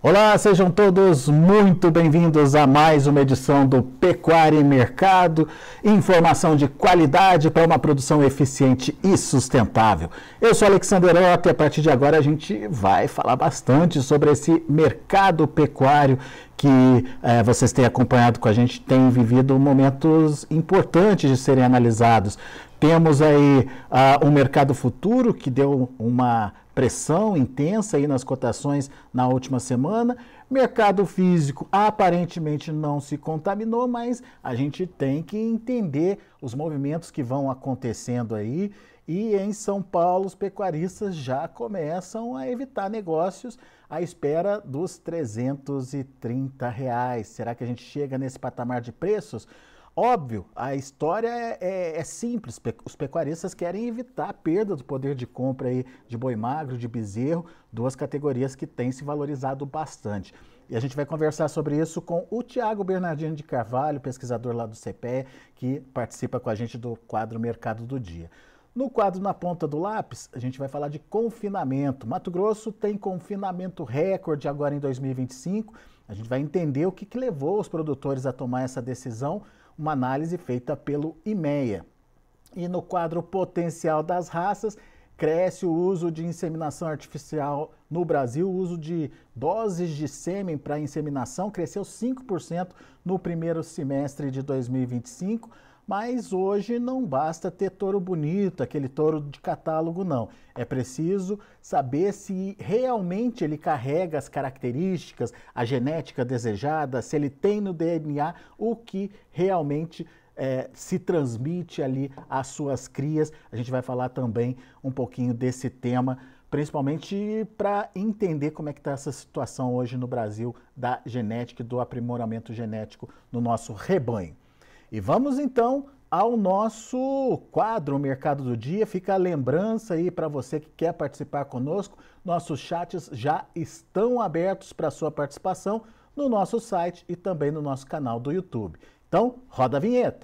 Olá, sejam todos muito bem-vindos a mais uma edição do Pecuária e Mercado, informação de qualidade para uma produção eficiente e sustentável. Eu sou Alexander Otto e a partir de agora a gente vai falar bastante sobre esse mercado pecuário que vocês têm acompanhado com a gente, tem vivido momentos importantes de serem analisados. Temos aí um mercado futuro que deu uma pressão intensa aí nas cotações na última semana. Mercado físico aparentemente não se contaminou, mas a gente tem que entender os movimentos que vão acontecendo aí. E em São Paulo, os pecuaristas já começam a evitar negócios à espera dos R$ 330. Será que a gente chega nesse patamar de preços? Óbvio, a história é simples, os pecuaristas querem evitar a perda do poder de compra aí de boi magro, de bezerro, duas categorias que têm se valorizado bastante. E a gente vai conversar sobre isso com o Thiago Bernardino de Carvalho, pesquisador lá do CPEA, que participa com a gente do quadro Mercado do Dia. No quadro Na Ponta do Lápis, a gente vai falar de confinamento. Mato Grosso tem confinamento recorde agora em 2025. A gente vai entender o que levou os produtores a tomar essa decisão, uma análise feita pelo IMEA. E no quadro Potencial das Raças, cresce o uso de inseminação artificial no Brasil. O uso de doses de sêmen para inseminação cresceu 5% no primeiro semestre de 2025. Mas hoje não basta ter touro bonito, aquele touro de catálogo, não. É preciso saber se realmente ele carrega as características, a genética desejada, se ele tem no DNA o que realmente se transmite ali às suas crias. A gente vai falar também um pouquinho desse tema, principalmente para entender como é que está essa situação hoje no Brasil da genética e do aprimoramento genético no nosso rebanho. E vamos então ao nosso quadro Mercado do Dia. Fica a lembrança aí para você que quer participar conosco. Nossos chats já estão abertos para sua participação no nosso site e também no nosso canal do YouTube. Então, roda a vinheta.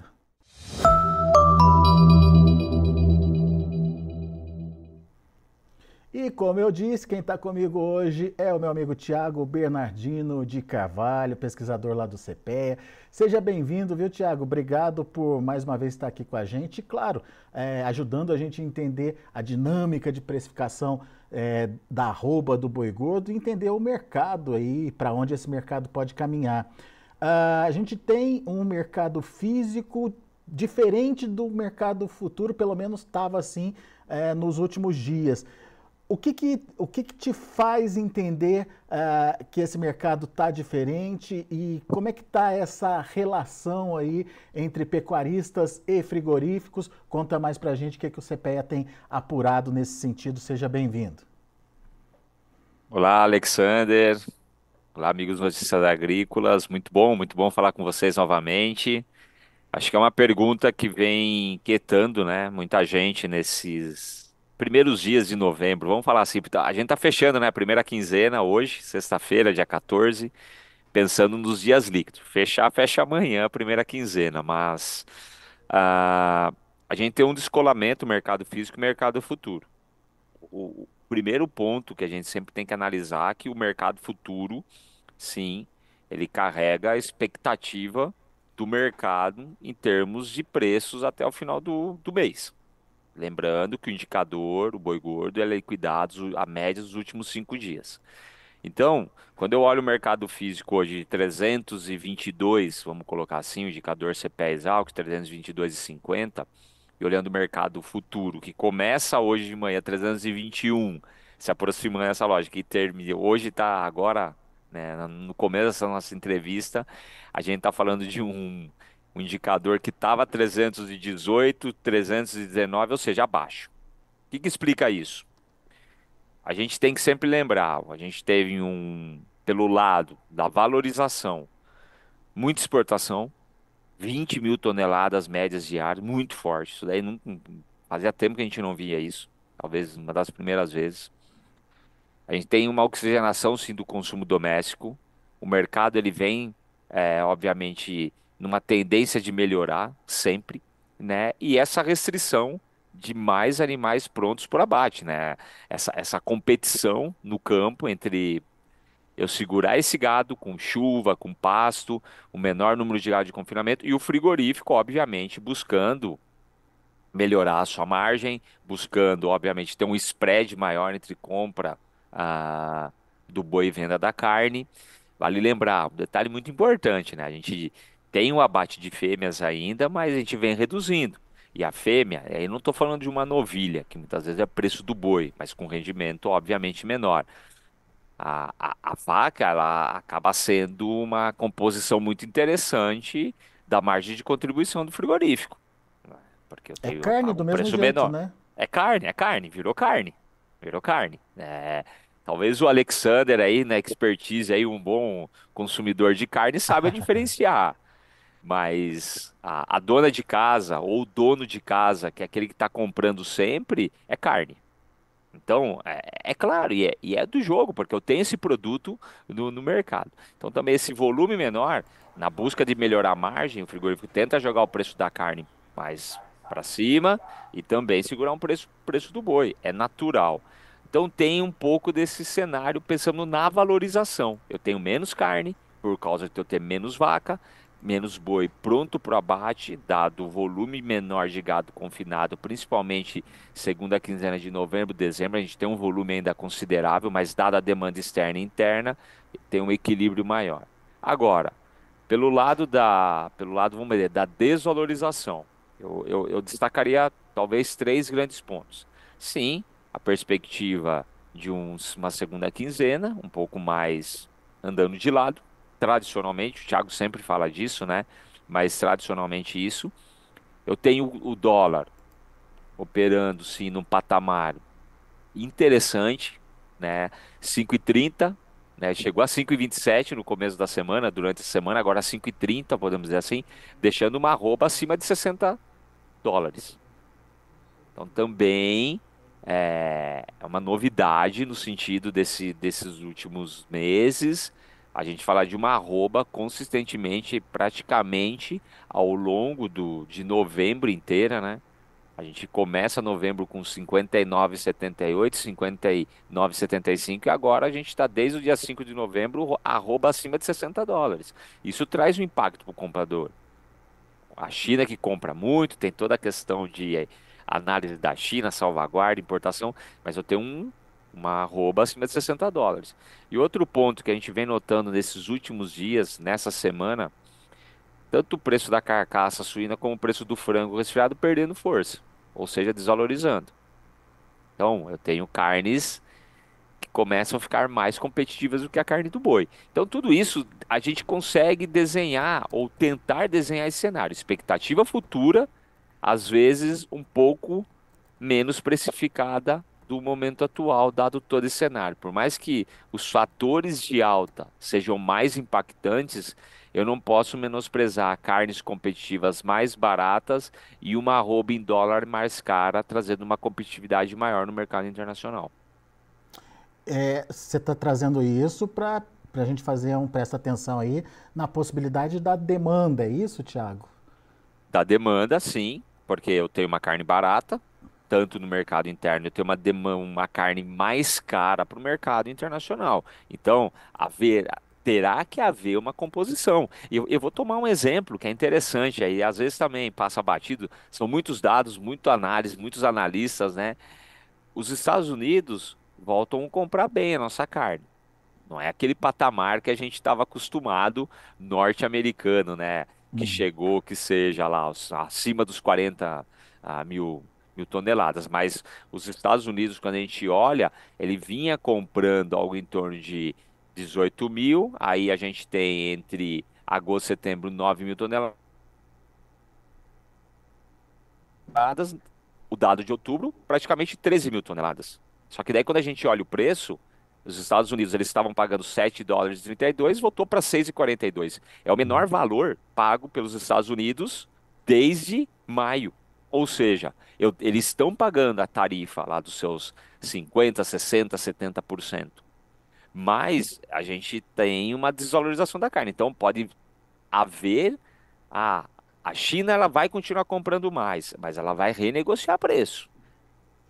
E como eu disse, quem está comigo hoje é o meu amigo Thiago Bernardino de Carvalho, pesquisador lá do CPEA. Seja bem-vindo, viu, Thiago? Obrigado por mais uma vez estar aqui com a gente. E, claro, ajudando a gente a entender a dinâmica de precificação da arroba do boi gordo e entender o mercado aí, para onde esse mercado pode caminhar. A gente tem um mercado físico diferente do mercado futuro, pelo menos estava assim nos últimos dias. O que te faz entender que esse mercado está diferente e como é que está essa relação aí entre pecuaristas e frigoríficos? Conta mais para a gente o que o CPEA tem apurado nesse sentido. Seja bem-vindo. Olá, Alexander. Olá, amigos Notícias Agrícolas. Muito bom falar com vocês novamente. Acho que é uma pergunta que vem inquietando, né, muita gente nesses primeiros dias de novembro. Vamos falar assim, a gente tá fechando, né, a primeira quinzena hoje, sexta-feira, dia 14, pensando nos dias líquidos. Fecha amanhã a primeira quinzena, mas ah, a gente tem um descolamento mercado físico e mercado futuro. O primeiro ponto que a gente sempre tem que analisar é que o mercado futuro, sim, ele carrega a expectativa do mercado em termos de preços até o final do mês. Lembrando que o indicador, o boi gordo, é liquidado a média dos últimos 5 dias. Então, quando eu olho o mercado físico hoje de 322, vamos colocar assim, o indicador CPEA Exalc, 322,50, e olhando o mercado futuro, que começa hoje de manhã 321, se aproximando dessa lógica, e termina, hoje está agora, né, no começo dessa nossa entrevista, a gente está falando de um indicador que estava 318, 319, ou seja, abaixo. O que explica isso? A gente tem que sempre lembrar, a gente teve pelo lado da valorização, muita exportação, 20 mil toneladas médias diárias, muito forte. Isso daí fazia tempo que a gente não via isso, talvez uma das primeiras vezes. A gente tem uma oxigenação, sim, do consumo doméstico. O mercado, ele vem, obviamente, numa tendência de melhorar sempre, né? E essa restrição de mais animais prontos por abate, né? Essa competição no campo entre eu segurar esse gado com chuva, com pasto, o menor número de gado de confinamento e o frigorífico, obviamente, buscando melhorar a sua margem, buscando, obviamente, ter um spread maior entre compra do boi e venda da carne. Vale lembrar, um detalhe muito importante, né? A gente tem o abate de fêmeas ainda, mas a gente vem reduzindo. E a fêmea, aí não estou falando de uma novilha, que muitas vezes é preço do boi, mas com rendimento obviamente menor. A vaca, ela acaba sendo uma composição muito interessante da margem de contribuição do frigorífico, né? Porque eu É tenho, eu carne pago do um mesmo preço jeito, menor. né? É carne, virou carne, virou carne. Talvez o Alexander aí, na expertise aí, um bom consumidor de carne, saiba diferenciar. Mas a dona de casa ou o dono de casa, que é aquele que está comprando sempre, é carne. Então, é claro, e é do jogo, porque eu tenho esse produto no mercado. Então, também esse volume menor, na busca de melhorar a margem, o frigorífico tenta jogar o preço da carne mais para cima e também segurar um preço do boi. É natural. Então, tem um pouco desse cenário pensando na valorização. Eu tenho menos carne, por causa de eu ter menos vaca, menos boi pronto para o abate, dado o volume menor de gado confinado, principalmente segunda quinzena de novembro, dezembro, a gente tem um volume ainda considerável, mas dada a demanda externa e interna, tem um equilíbrio maior. Agora, pelo lado, vamos dizer, da desvalorização, eu destacaria talvez três grandes pontos. Sim, a perspectiva de uma segunda quinzena, um pouco mais andando de lado, tradicionalmente, o Thiago sempre fala disso, né? Mas tradicionalmente isso. Eu tenho o dólar operando sim num patamar interessante, né? 5,30, né? Chegou a 5,27 no começo da semana, durante a semana, agora 5,30, podemos dizer assim, deixando uma arroba acima de US$ 60. Então também é uma novidade no sentido desses últimos meses. A gente falar de uma arroba consistentemente, praticamente ao longo de novembro inteira, né? A gente começa novembro com 59,78, 59,75 e agora a gente está desde o dia 5 de novembro arroba acima de US$ 60. Isso traz um impacto para o comprador. A China que compra muito, tem toda a questão de análise da China, salvaguarda, importação, mas eu tenho uma arroba acima de US$ 60. E outro ponto que a gente vem notando nesses últimos dias, nessa semana, tanto o preço da carcaça suína como o preço do frango resfriado perdendo força, ou seja, desvalorizando. Então, eu tenho carnes que começam a ficar mais competitivas do que a carne do boi. Então, tudo isso a gente consegue desenhar ou tentar desenhar esse cenário. Expectativa futura, às vezes um pouco menos precificada do momento atual, dado todo esse cenário. Por mais que os fatores de alta sejam mais impactantes, eu não posso menosprezar carnes competitivas mais baratas e uma arroba em dólar mais cara, trazendo uma competitividade maior no mercado internacional. Você está trazendo isso para a gente fazer um presta atenção aí na possibilidade da demanda, é isso, Thiago? Da demanda, sim, porque eu tenho uma carne barata, tanto no mercado interno, eu tenho uma carne mais cara para o mercado internacional. Então, terá que haver uma composição. Eu vou tomar um exemplo que é interessante aí, às vezes também passa batido, são muitos dados, muito análise, muitos analistas, né? Os Estados Unidos voltam a comprar bem a nossa carne. Não é aquele patamar que a gente estava acostumado norte-americano, né? Que chegou, que seja lá, acima dos 40 mil toneladas. Mas os Estados Unidos, quando a gente olha, ele vinha comprando algo em torno de 18 mil. Aí a gente tem entre agosto e setembro 9 mil toneladas. O dado de outubro, praticamente 13 mil toneladas. Só que daí quando a gente olha o preço, os Estados Unidos eles estavam pagando US$ 7,32, voltou para 6,42. É o menor valor pago pelos Estados Unidos desde maio. Ou seja, eles estão pagando a tarifa lá dos seus 50, 60, 70%. Mas a gente tem uma desvalorização da carne. Então pode haver a China ela vai continuar comprando mais, mas ela vai renegociar preço.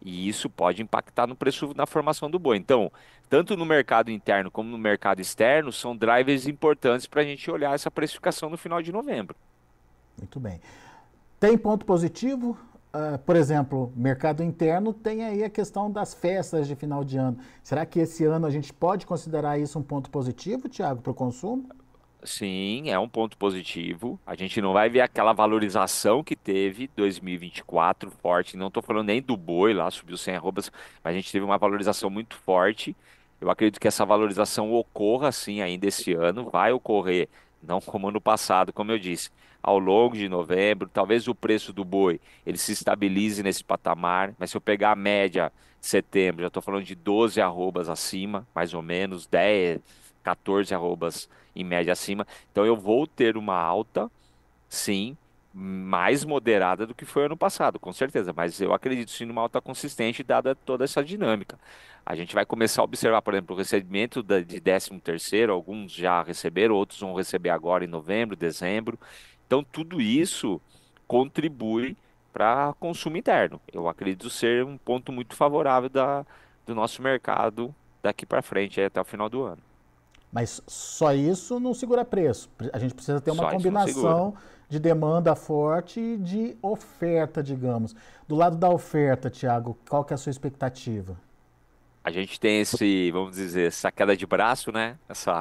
E isso pode impactar no preço, na formação do boi. Então, tanto no mercado interno como no mercado externo, são drivers importantes para a gente olhar essa precificação no final de novembro. Muito bem. Tem ponto positivo? Por exemplo, mercado interno tem aí a questão das festas de final de ano. Será que esse ano a gente pode considerar isso um ponto positivo, Tiago, para o consumo? Sim, é um ponto positivo. A gente não vai ver aquela valorização que teve 2024 forte. Não estou falando nem do boi lá, subiu 100 arrobas, mas a gente teve uma valorização muito forte. Eu acredito que essa valorização ocorra sim ainda esse ano, vai ocorrer, não como ano passado, como eu disse, ao longo de novembro. Talvez o preço do boi ele se estabilize nesse patamar, mas se eu pegar a média de setembro, já estou falando de 12 arrobas acima, mais ou menos, 10, 14 arrobas em média acima. Então eu vou ter uma alta, sim, mais moderada do que foi ano passado, com certeza. Mas eu acredito sim numa alta consistente, dada toda essa dinâmica. A gente vai começar a observar, por exemplo, o recebimento de 13º, alguns já receberam, outros vão receber agora em novembro, dezembro. Então tudo isso contribui para consumo interno. Eu acredito ser um ponto muito favorável do nosso mercado daqui para frente, até o final do ano. Mas só isso não segura preço. A gente precisa ter uma Só isso não segura. combinação de demanda forte e de oferta, digamos. Do lado da oferta, Tiago, qual que é a sua expectativa? A gente tem esse, vamos dizer, essa queda de braço, né?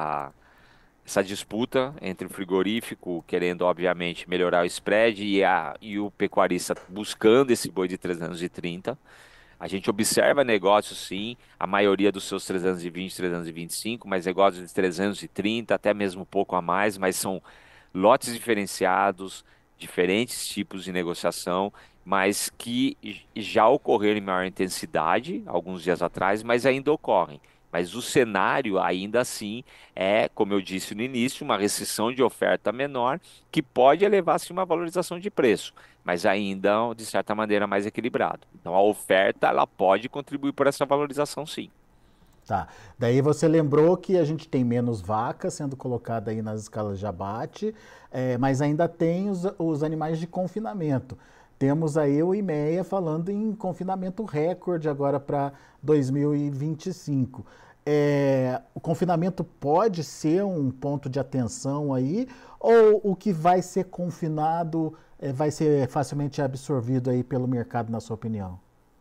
Essa disputa entre o frigorífico querendo, obviamente, melhorar o spread e o pecuarista buscando esse boi de 330. A gente observa negócios, sim, a maioria dos seus 320, 325, mas negócios de 330, até mesmo um pouco a mais, mas são lotes diferenciados, diferentes tipos de negociação, mas que já ocorreram em maior intensidade alguns dias atrás, mas ainda ocorrem. Mas o cenário ainda assim é, como eu disse no início, uma restrição de oferta menor que pode elevar-se uma valorização de preço, mas ainda de certa maneira mais equilibrado. Então a oferta ela pode contribuir por essa valorização, sim. Tá. Daí você lembrou que a gente tem menos vacas sendo colocada aí nas escalas de abate, mas ainda tem os animais de confinamento. Temos aí o IMEA falando em confinamento recorde agora para 2025. O confinamento pode ser um ponto de atenção aí, ou o que vai ser confinado vai ser facilmente absorvido aí pelo mercado, na sua opinião?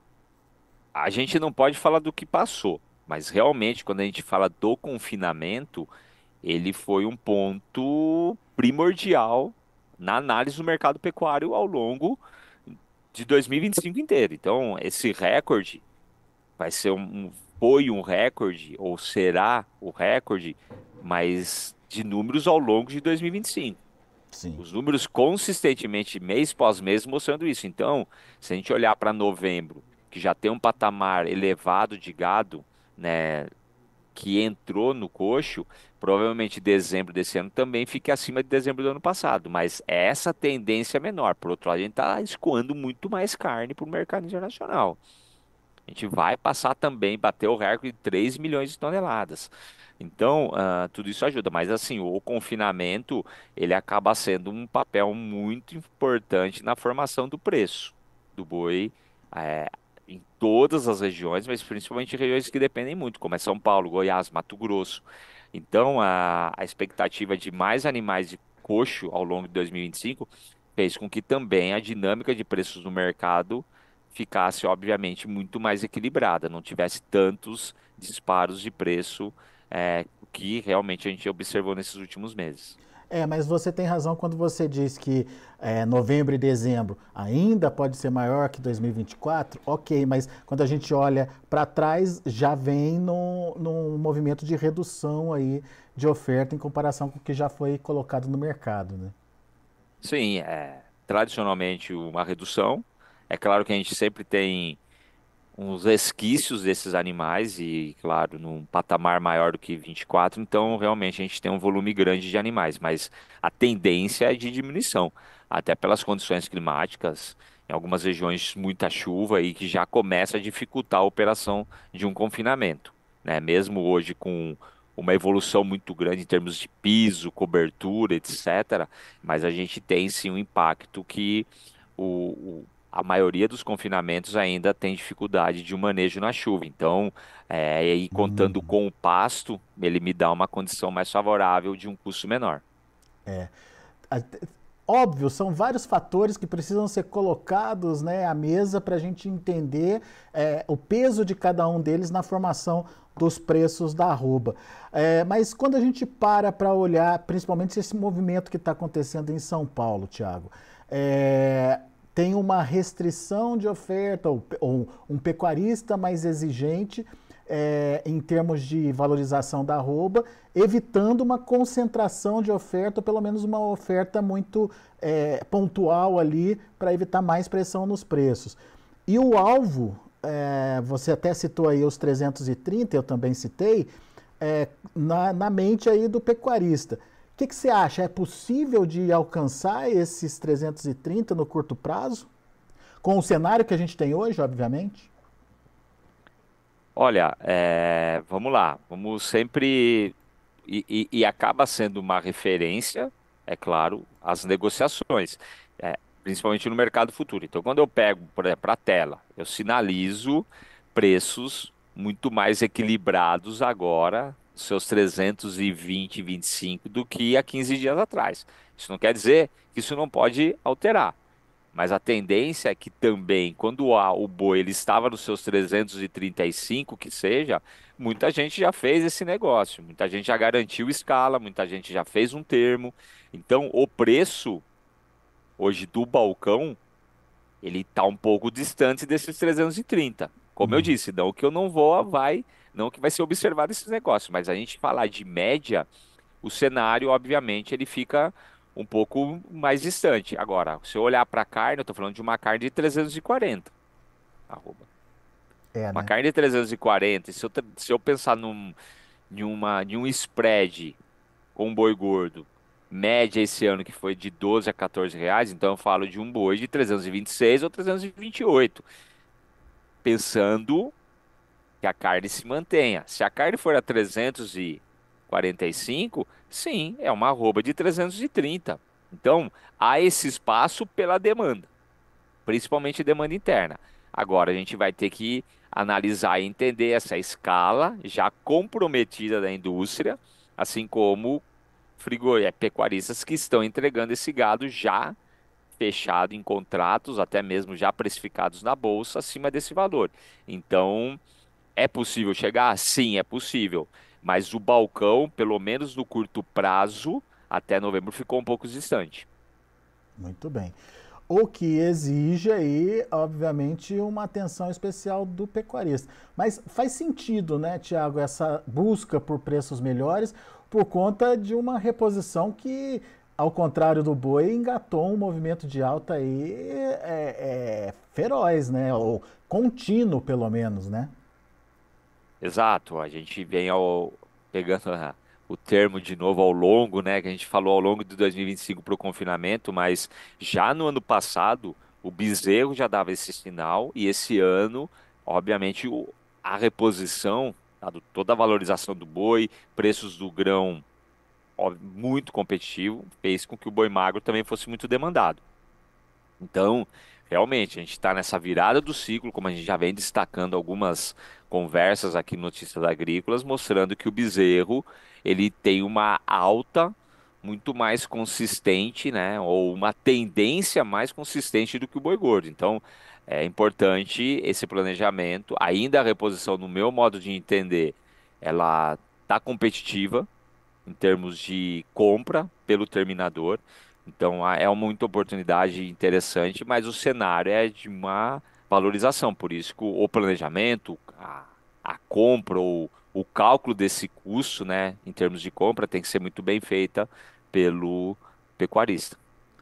A gente não pode falar do que passou, mas realmente quando a gente fala do confinamento, ele foi um ponto primordial na análise do mercado pecuário ao longo de 2025 inteiro. Então, esse recorde vai ser foi um recorde, ou será o recorde, mas de números ao longo de 2025. Sim. Os números consistentemente, mês após mês, mostrando isso. Então, se a gente olhar para novembro, que já tem um patamar elevado de gado, né, que entrou no coxo, provavelmente dezembro desse ano também fique acima de dezembro do ano passado. Mas essa tendência é menor. Por outro lado, a gente está escoando muito mais carne para o mercado internacional. A gente vai passar também, bater o recorde de 3 milhões de toneladas. Então, tudo isso ajuda. Mas, assim, o confinamento, ele acaba sendo um papel muito importante na formação do preço do boi, eh, em todas as regiões, mas principalmente em regiões que dependem muito, como é São Paulo, Goiás, Mato Grosso. Então, a expectativa de mais animais de coxo ao longo de 2025 fez com que também a dinâmica de preços no mercado ficasse, obviamente, muito mais equilibrada, não tivesse tantos disparos de preço, que realmente a gente observou nesses últimos meses. Mas você tem razão quando você diz que novembro e dezembro ainda pode ser maior que 2024. Ok, mas quando a gente olha para trás, já vem num movimento de redução aí de oferta em comparação com o que já foi colocado no mercado, né? Sim, tradicionalmente uma redução. É claro que a gente sempre tem uns resquícios desses animais e, claro, num patamar maior do que 24, então realmente a gente tem um volume grande de animais, mas a tendência é de diminuição, até pelas condições climáticas, em algumas regiões muita chuva e que já começa a dificultar a operação de um confinamento, né? Mesmo hoje com uma evolução muito grande em termos de piso, cobertura, etc., mas a gente tem sim um impacto que a maioria dos confinamentos ainda tem dificuldade de um manejo na chuva. Então, aí contando Hum. com o pasto, ele me dá uma condição mais favorável de um custo menor. A- Óbvio, são vários fatores que precisam ser colocados, né, à mesa para a gente entender o peso de cada um deles na formação dos preços da arroba. Mas quando a gente para olhar, principalmente esse movimento que está acontecendo em São Paulo, Thiago, tem uma restrição de oferta, ou um pecuarista mais exigente em termos de valorização da arroba, evitando uma concentração de oferta, ou pelo menos uma oferta muito pontual ali, para evitar mais pressão nos preços. E o alvo, você até citou aí os 330, eu também citei, na mente aí do pecuarista. O que você acha? É possível de alcançar esses 330 no curto prazo? Com o cenário que a gente tem hoje, obviamente? Olha, vamos lá, vamos sempre. E acaba sendo uma referência, é claro, às negociações, principalmente no mercado futuro. Então, quando eu pego, por exemplo, a tela, eu sinalizo preços muito mais equilibrados agora, seus 320, 25, do que há 15 dias atrás. Isso não quer dizer que isso não pode alterar. Mas a tendência é que também, quando o boi ele estava nos seus 335, que seja, muita gente já fez esse negócio, muita gente já garantiu escala, muita gente já fez um termo. Então, o preço hoje do balcão, ele está um pouco distante desses 330. Como eu Hum. disse, não que eu não vou, não que vai ser observado esses negócios, mas a gente falar de média, o cenário, obviamente, ele fica um pouco mais distante. Agora, se eu olhar para a carne, eu estou falando de uma carne de 340, arroba. Uma Né? carne de 340, se eu pensar em um spread com um boi gordo, média esse ano que foi de 12 a 14 reais, então eu falo de um boi de 326 ou 328, pensando que a carne se mantenha. Se a carne for a 345, sim, é uma arroba de 330. Então, há esse espaço pela demanda, principalmente demanda interna. Agora, a gente vai ter que analisar e entender essa escala já comprometida da indústria, assim como pecuaristas que estão entregando esse gado já fechado em contratos, até mesmo já precificados na bolsa, acima desse valor. Então, é possível chegar? Sim, é possível. Mas o balcão, pelo menos no curto prazo, até novembro, ficou um pouco distante. Muito bem. O que exige aí, obviamente, uma atenção especial do pecuarista. Mas faz sentido, né, Tiago, essa busca por preços melhores por conta de uma reposição que, ao contrário do boi, engatou um movimento de alta aí feroz, né? Ou contínuo, pelo menos, né? Exato, a gente vem pegando o termo de novo ao longo, né, que a gente falou ao longo de 2025 para o confinamento, mas já no ano passado o bezerro já dava esse sinal e esse ano, obviamente, a reposição, toda a valorização do boi, preços do grão muito competitivo, fez com que o boi magro também fosse muito demandado. Então, realmente, a gente está nessa virada do ciclo, como a gente já vem destacando algumas conversas aqui no Notícias Agrícolas, mostrando que o bezerro ele tem uma alta muito mais consistente, né, ou uma tendência mais consistente do que o boi gordo. Então, é importante esse planejamento. Ainda a reposição, no meu modo de entender, ela está competitiva em termos de compra pelo terminador. Então é uma muita oportunidade interessante, mas o cenário é de uma valorização. Por isso que o planejamento, a compra ou o cálculo desse custo, né, em termos de compra, tem que ser muito bem feita pelo pecuarista.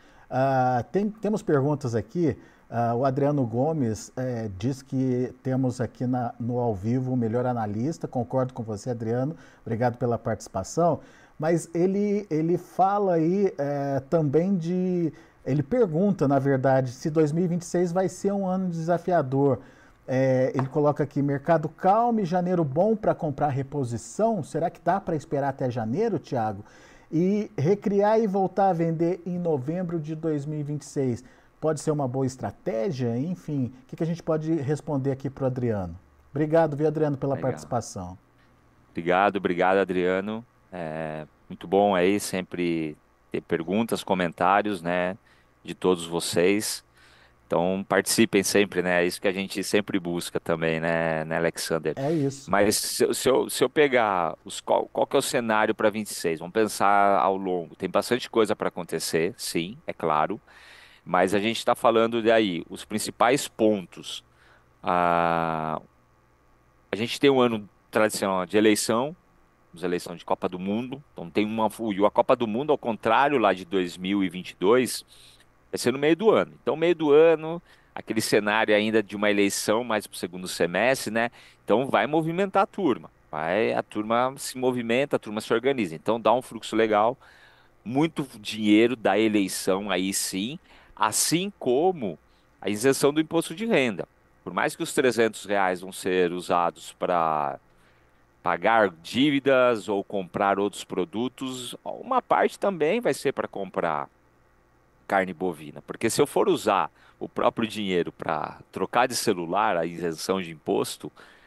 Temos perguntas aqui. O Adriano Gomes diz que temos aqui no ao vivo o melhor analista. Concordo com você, Adriano. Obrigado pela participação. Mas ele fala aí também de. Ele pergunta, na verdade, se 2026 vai ser um ano desafiador. Ele coloca aqui: mercado calmo e janeiro bom para comprar reposição. Será que dá para esperar até janeiro, Thiago? E recriar e voltar a vender em novembro de 2026. pode ser uma boa estratégia? Enfim, o que a gente pode responder aqui para o Adriano? Obrigado, viu, Adriano, pela Legal. participação. Obrigado, Adriano. Muito bom aí sempre ter perguntas, comentários, né, de todos vocês. Então participem sempre, né? É isso que a gente sempre busca também, né, Alexander? É isso. Mas se eu pegar qual que é o cenário para 26? Vamos pensar ao longo. Tem bastante coisa para acontecer, sim, é claro. Mas a gente está falando daí, os principais pontos. A, a gente tem um ano tradicional de eleição, eleição de Copa do Mundo. Então tem a Copa do Mundo, ao contrário lá de 2022, vai ser no meio do ano. Então, meio do ano, aquele cenário ainda de uma eleição mais para o segundo semestre, né? Então vai movimentar a turma. A turma se movimenta, a turma se organiza. Então dá um fluxo legal, muito dinheiro da eleição aí sim, assim como a isenção do imposto de renda. Por mais que os R$ 300 vão ser usados para pagar dívidas ou comprar outros produtos, uma parte também vai ser para comprar carne bovina. Porque se eu for usar o próprio dinheiro para trocar de celular, a isenção de imposto,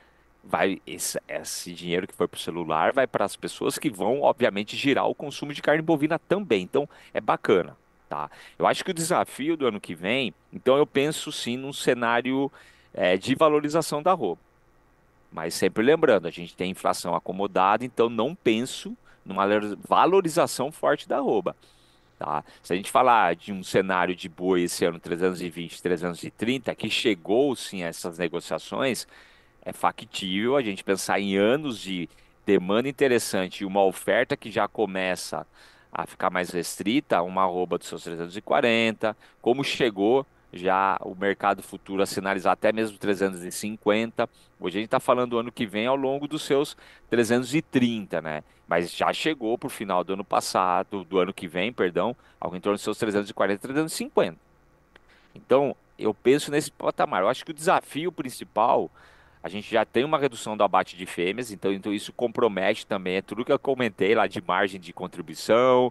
esse dinheiro que foi para o celular vai para as pessoas que vão, obviamente, girar o consumo de carne bovina também. Então, é bacana, tá? Eu acho que o desafio do ano que vem, então eu penso sim num cenário de valorização da roupa. Mas sempre lembrando, a gente tem inflação acomodada, então não penso numa valorização forte da arroba, tá? Se a gente falar de um cenário de boi esse ano 320, 330, que chegou sim a essas negociações, é factível a gente pensar em anos de demanda interessante e uma oferta que já começa a ficar mais restrita, uma arroba dos seus 340, como chegou já o mercado futuro a sinalizar até mesmo 350. Hoje a gente está falando do ano que vem ao longo dos seus 330, né? Mas já chegou para o final do ano passado, do ano que vem, perdão, algo em torno dos seus 340, 350. Então, eu penso nesse patamar. Eu acho que o desafio principal, a gente já tem uma redução do abate de fêmeas, então isso compromete também, é tudo que eu comentei lá de margem de contribuição,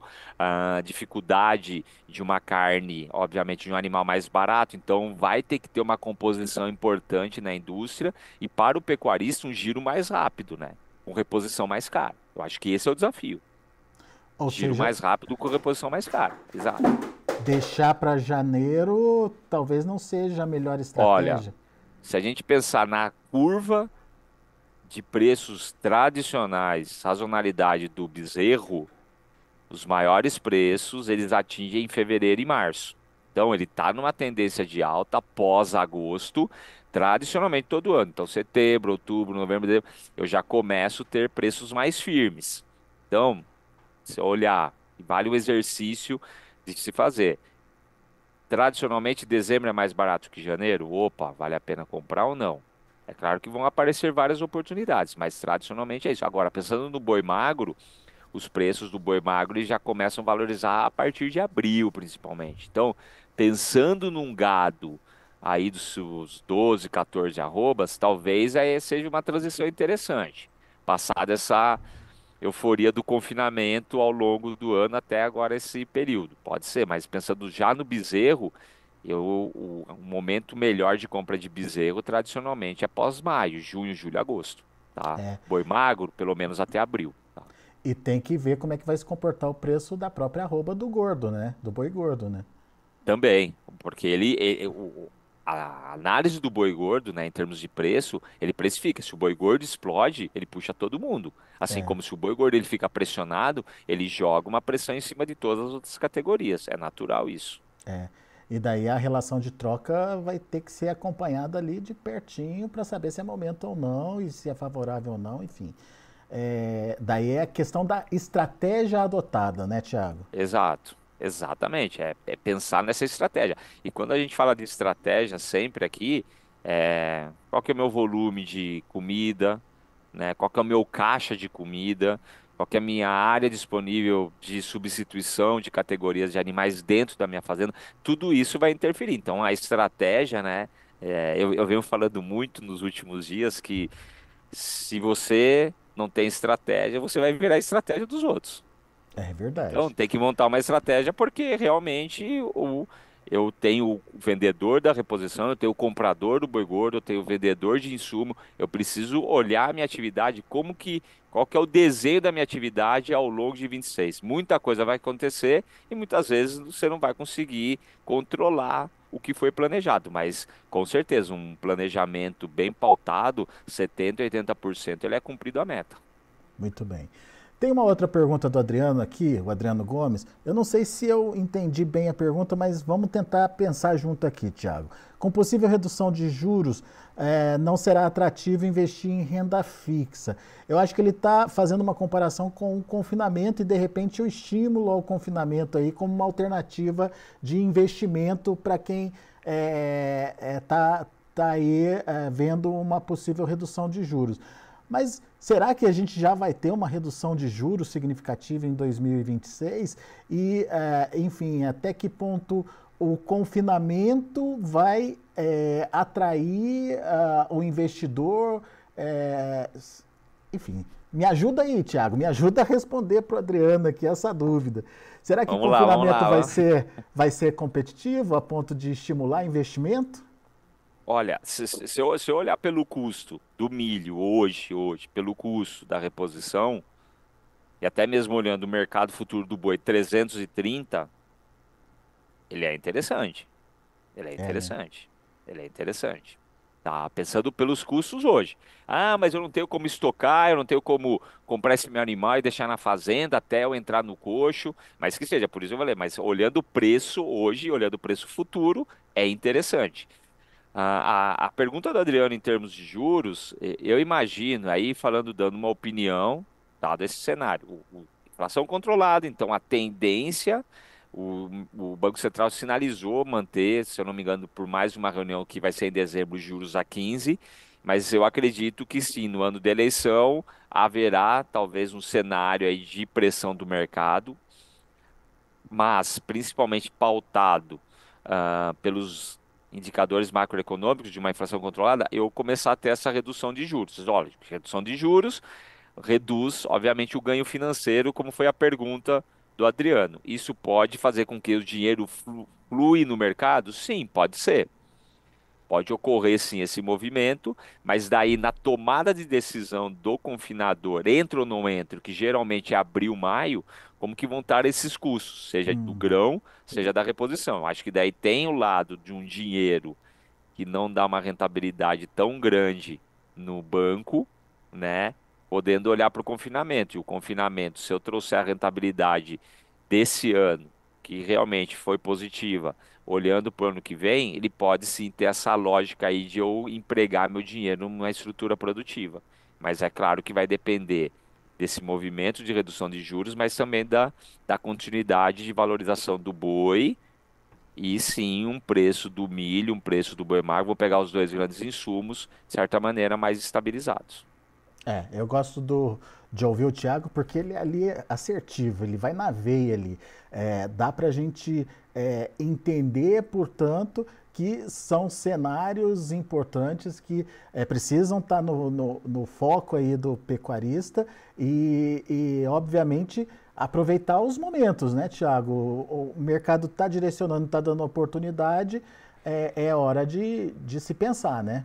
dificuldade de uma carne, obviamente, de um animal mais barato, então vai ter que ter uma composição importante na indústria e para o pecuarista um giro mais rápido, né? Com reposição mais cara. Eu acho que esse é o desafio. Ou Giro seja, mais rápido com reposição mais cara. Exato. deixar para janeiro talvez não seja a melhor Olha, estratégia. se a gente pensar na curva de preços tradicionais, sazonalidade do bezerro, os maiores preços eles atingem em fevereiro e março. Então ele está numa tendência de alta pós agosto, tradicionalmente todo ano. Então setembro, outubro, novembro, dezembro, eu já começo a ter preços mais firmes. Então, se eu olhar, vale o exercício de se fazer. Tradicionalmente, dezembro é mais barato que janeiro? Opa, vale a pena comprar ou não? É claro que vão aparecer várias oportunidades, mas tradicionalmente é isso. Agora, pensando no boi magro, os preços do boi magro eles já começam a valorizar a partir de abril, principalmente. Então, pensando num gado aí dos seus 12, 14 arrobas, talvez aí seja uma transição interessante. Passada essa euforia do confinamento ao longo do ano até agora esse período. Pode ser, mas pensando já no bezerro, o momento melhor de compra de bezerro tradicionalmente é pós maio, junho, julho, agosto, tá? É, Boi magro, pelo menos até abril, tá? e tem que ver como é que vai se comportar o preço da própria arroba do gordo, né? Do boi gordo, né? Também, porque a análise do boi gordo, né, em termos de preço, ele precifica. Se o boi gordo explode, ele puxa todo mundo. Assim É, como se o boi gordo ele fica pressionado, ele joga uma pressão em cima de todas as outras categorias. É natural isso. é. E daí a relação de troca vai ter que ser acompanhada ali de pertinho para saber se é momento ou não e se é favorável ou não, enfim. É, daí é a questão da estratégia adotada, né, Tiago? Exato, exatamente. É pensar nessa estratégia. E quando a gente fala de estratégia sempre aqui, qual que é o meu volume de comida, né? Qual que é o meu caixa de comida, qual que é a minha área disponível de substituição de categorias de animais dentro da minha fazenda, tudo isso vai interferir. Então, a estratégia, né? Eu venho falando muito nos últimos dias que se você não tem estratégia, você vai virar a estratégia dos outros. É Então, verdade. tem que montar uma estratégia porque realmente eu tenho o vendedor da reposição, eu tenho o comprador do boi gordo, eu tenho o vendedor de insumo. Eu preciso olhar a minha atividade, qual que é o desenho da minha atividade ao longo de 26. Muita coisa vai acontecer e muitas vezes você não vai conseguir controlar o que foi planejado, mas com certeza um planejamento bem pautado, 70, 80% ele é cumprido a meta. Muito bem. Tem uma outra pergunta do Adriano aqui, o Adriano Gomes. Eu não sei se eu entendi bem a pergunta, mas vamos tentar pensar junto aqui, Tiago. Com possível redução de juros, não será atrativo investir em renda fixa. Eu acho que ele está fazendo uma comparação com o confinamento e, de repente, o estímulo ao confinamento aí como uma alternativa de investimento para quem está aí vendo uma possível redução de juros. Mas será que a gente já vai ter uma redução de juros significativa em 2026? E, enfim, até que ponto o confinamento vai atrair o investidor? Enfim, me ajuda aí, Tiago, me ajuda a responder para o Adriano aqui essa dúvida. Será que o Vamos lá, vamos confinamento lá. vai ser competitivo a ponto de estimular investimento? Olha, se eu olhar pelo custo do milho hoje, pelo custo da reposição, e até mesmo olhando o mercado futuro do boi 330, ele é interessante. Ele é É, né? interessante. Ele é interessante. Tá pensando pelos custos hoje. Ah, mas eu não tenho como estocar, eu não tenho como comprar esse meu animal e deixar na fazenda até eu entrar no coxo. Mas que seja, por isso eu falei, mas olhando o preço hoje, olhando o preço futuro, é interessante. A pergunta do Adriano em termos de juros, eu imagino, aí falando, dando uma opinião, dado esse cenário, inflação controlada, então a tendência, o Banco Central sinalizou manter, se eu não me engano, por mais uma reunião que vai ser em dezembro, juros a 15, mas eu acredito que sim, no ano da eleição haverá talvez um cenário aí de pressão do mercado, mas principalmente pautado pelos indicadores macroeconômicos de uma inflação controlada, eu começar a ter essa redução de juros. Olha, redução de juros reduz, obviamente, o ganho financeiro, como foi a pergunta do Adriano. Isso pode fazer com que o dinheiro flui no mercado? Sim, pode ser. Pode ocorrer sim esse movimento, mas daí na tomada de decisão do confinador, entra ou não entra, que geralmente é abril, maio, como que vão estar esses custos, seja do Hum, grão, seja da reposição. Eu acho que daí tem o lado de um dinheiro que não dá uma rentabilidade tão grande no banco, né? Podendo olhar para o confinamento. E o confinamento, se eu trouxer a rentabilidade desse ano, que realmente foi positiva, olhando para o ano que vem, ele pode sim ter essa lógica aí de eu empregar meu dinheiro numa estrutura produtiva. Mas é claro que vai depender desse movimento de redução de juros, mas também da continuidade de valorização do boi e sim um preço do milho, um preço do boi magro. Vou pegar os dois grandes insumos, de certa maneira, mais estabilizados. eu gosto de ouvir o Thiago porque ele ali é assertivo, ele vai na veia ali. Dá para a gente entender, portanto, que são cenários importantes que precisam estar no foco aí do pecuarista e, obviamente, aproveitar os momentos, né, Thiago? O mercado está direcionando, está dando oportunidade, é hora de se pensar, né?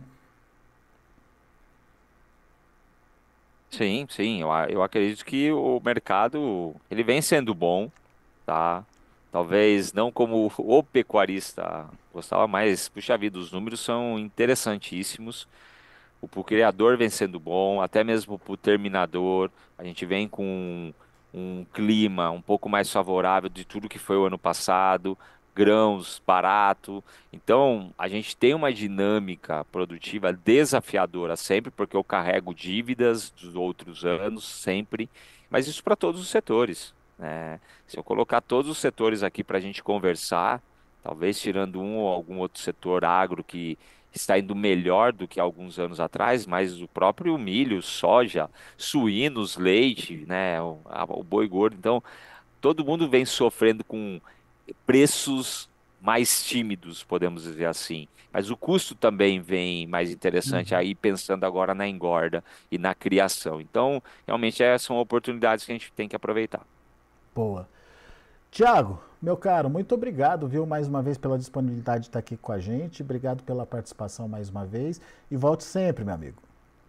Sim, sim, eu acredito que o mercado ele vem sendo bom, tá? Talvez não como o pecuarista gostava, mas, puxa vida, os números são interessantíssimos. O criador vem sendo bom, até mesmo para o terminador. A gente vem com um clima um pouco mais favorável de tudo que foi o ano passado, grãos barato. Então, a gente tem uma dinâmica produtiva desafiadora sempre, porque eu carrego dívidas dos outros anos sempre, mas isso para todos os setores, né? Se eu colocar todos os setores aqui para a gente conversar, talvez tirando um ou algum outro setor agro que está indo melhor do que alguns anos atrás, mas o próprio milho, soja, suínos, leite, né, o boi gordo. Então, todo mundo vem sofrendo com preços mais tímidos, podemos dizer assim. Mas o custo também vem mais interessante Uhum. aí, pensando agora na engorda e na criação. Então, realmente, são oportunidades que a gente tem que aproveitar. Boa. Tiago, Meu caro, muito obrigado, viu, mais uma vez pela disponibilidade de estar aqui com a gente. Obrigado pela participação mais uma vez e volte sempre, meu amigo.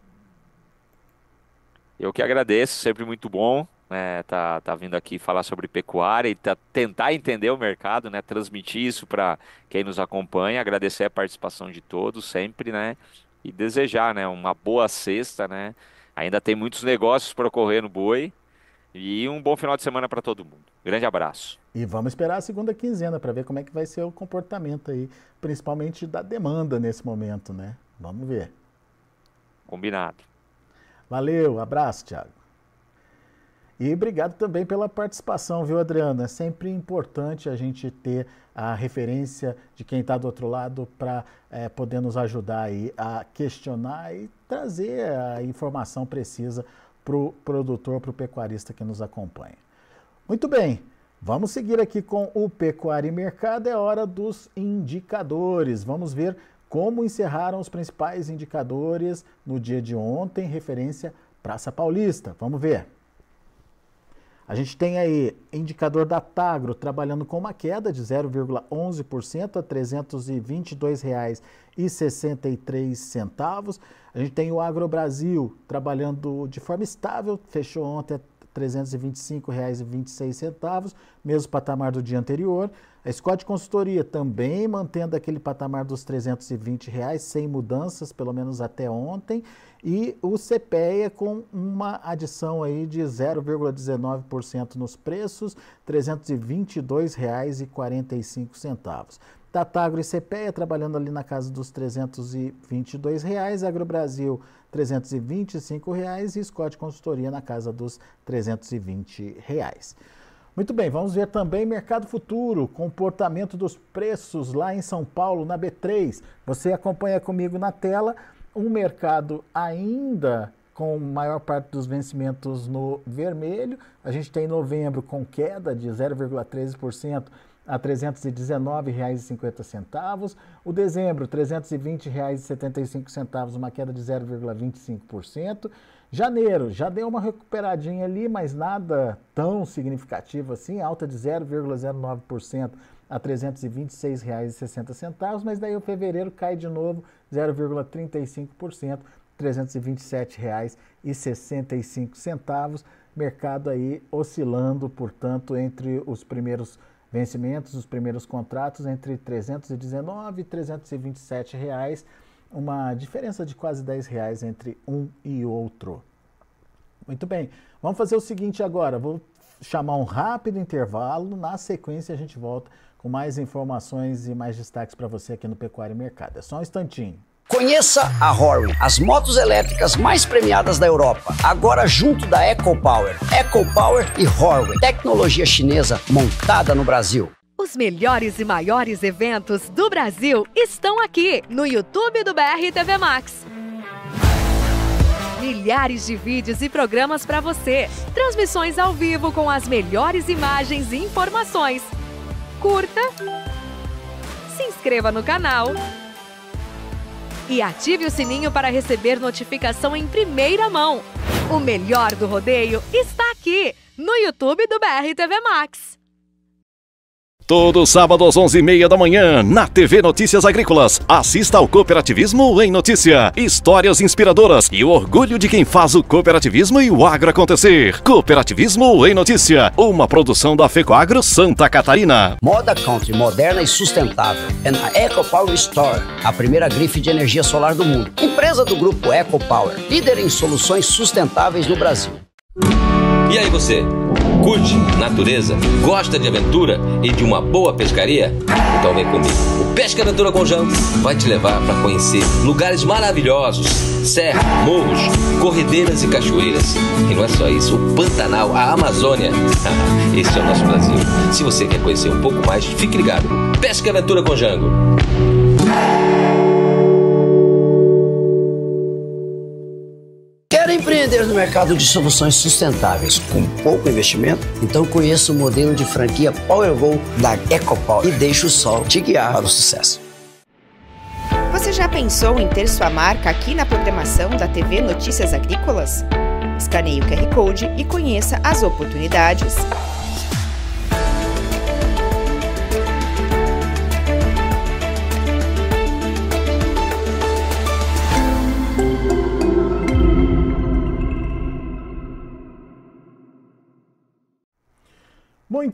Eu que agradeço, sempre muito bom, né, tá vindo aqui falar sobre pecuária e tentar entender o mercado, né, transmitir isso para quem nos acompanha, agradecer a participação de todos sempre, né, e desejar, né, uma boa sexta, né, ainda tem muitos negócios para ocorrer no boi e um bom final de semana para todo mundo. Grande abraço. E vamos esperar a segunda quinzena para ver como é que vai ser o comportamento aí, principalmente da demanda nesse momento, né? Vamos ver. Combinado. Valeu, abraço, Thiago. E obrigado também pela participação, viu, Adriano? É sempre importante a gente ter a referência de quem está do outro lado para poder nos ajudar aí a questionar e trazer a informação precisa para o produtor, para o pecuarista que nos acompanha. Muito bem, vamos seguir aqui com o Pecuária e Mercado. É hora dos indicadores. Vamos ver como encerraram os principais indicadores no dia de ontem, referência Praça Paulista. Vamos ver. A gente tem aí indicador da Tagro trabalhando com uma queda de 0,11% a R$ 322,63. A gente tem o AgroBrasil trabalhando de forma estável, fechou ontem a R$ 325,26, mesmo patamar do dia anterior. A Scott Consultoria também mantendo aquele patamar dos R$ 320, sem mudanças, pelo menos até ontem. E o CPEA com uma adição aí de 0,19% nos preços, R$ 322,45. Datagro e CPEA trabalhando ali na casa dos R$ 322, AgroBrasil R$ 325 e Scott Consultoria na casa dos R$ 320. Muito bem, vamos ver também mercado futuro, comportamento dos preços lá em São Paulo, na B3. Você acompanha comigo na tela, um mercado ainda com maior parte dos vencimentos no vermelho. A gente tem novembro com queda de 0,13% a R$ 319,50. O dezembro, R$ 320,75, uma queda de 0,25%. Janeiro, já deu uma recuperadinha ali, mas nada tão significativo assim, alta de 0,09% a R$ 326,60, mas daí o fevereiro cai de novo 0,35%, R$ 327,65. Mercado aí oscilando, portanto, entre os primeiros vencimentos, os primeiros contratos, entre R$ 319 e R$ 327, uma diferença de quase R$ 10 entre um e outro. Muito bem, vamos fazer o seguinte agora, vou chamar um rápido intervalo, na sequência a gente volta com mais informações e mais destaques para você aqui no Pecuária e Mercado. É só um instantinho. Conheça a Horwin, as motos elétricas mais premiadas da Europa, agora junto da EcoPower. EcoPower e Horwin, tecnologia chinesa montada no Brasil. Os melhores e maiores eventos do Brasil estão aqui no YouTube do BR TV Max. Milhares de vídeos e programas para você. Transmissões ao vivo com as melhores imagens e informações. Curta, se inscreva no canal e ative o sininho para receber notificação em primeira mão. O melhor do rodeio está aqui no YouTube do BR TV Max. Todo sábado às 11h30 da manhã, na TV Notícias Agrícolas. Assista ao Cooperativismo em Notícia. Histórias inspiradoras e o orgulho de quem faz o cooperativismo e o agro acontecer. Cooperativismo em Notícia, uma produção da FECOAGRO Santa Catarina. Moda country, moderna e sustentável. É na EcoPower Store, a primeira grife de energia solar do mundo. Empresa do grupo EcoPower, líder em soluções sustentáveis no Brasil. E aí você? Curte natureza? Gosta de aventura e de uma boa pescaria? Então vem comigo. O Pesca Aventura com Jango vai te levar para conhecer lugares maravilhosos, serra, morros, corredeiras e cachoeiras. E não é só isso, o Pantanal, a Amazônia. Esse é o nosso Brasil. Se você quer conhecer um pouco mais, fique ligado. Pesca Aventura com Jango. Quer empreender no mercado de soluções sustentáveis com pouco investimento? Então conheça o modelo de franquia PowerGo da EcoPower e deixe o sol te guiar para o sucesso. Você já pensou em ter sua marca aqui na programação da TV Notícias Agrícolas? Escaneie o QR Code e conheça as oportunidades.